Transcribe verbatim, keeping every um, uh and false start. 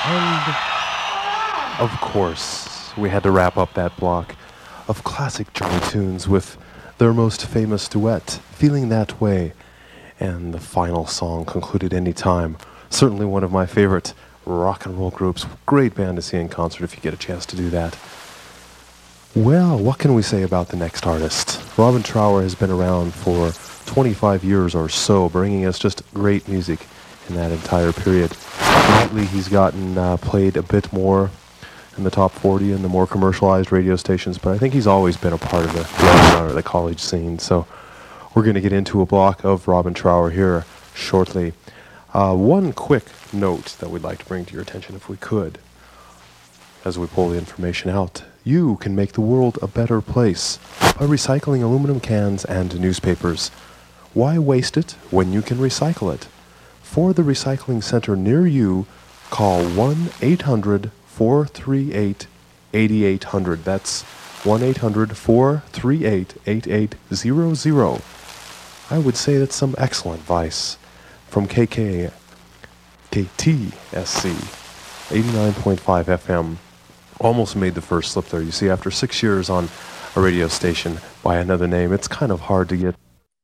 And, of course, we had to wrap up that block of classic Johnny tunes with their most famous duet, Feeling That Way, and the final song concluded Anytime. Certainly one of my favorite rock and roll groups. Great band to see in concert if you get a chance to do that. Well, what can we say about the next artist? Robin Trower has been around for twenty-five years or so, bringing us just great music in that entire period. Lately, he's gotten uh, played a bit more in the top forty and the more commercialized radio stations, but I think he's always been a part of the, the, the college scene. So we're going to get into a block of Robin Trower here shortly. Uh, one quick note that we'd like to bring to your attention, if we could, as we pull the information out. You can make the world a better place by recycling aluminum cans and newspapers. Why waste it when you can recycle it? For the recycling center near you, call one eight hundred four three eight eight eight zero zero. That's one eight hundred four three eight eight eight zero zero. I would say that's some excellent advice from K K, K T S C, eighty-nine point five F M. Almost made the first slip there. You see, after six years on a radio station by another name, it's kind of hard to get